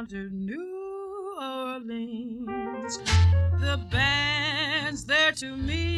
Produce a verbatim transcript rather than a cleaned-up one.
down to New Orleans. The band's there to meet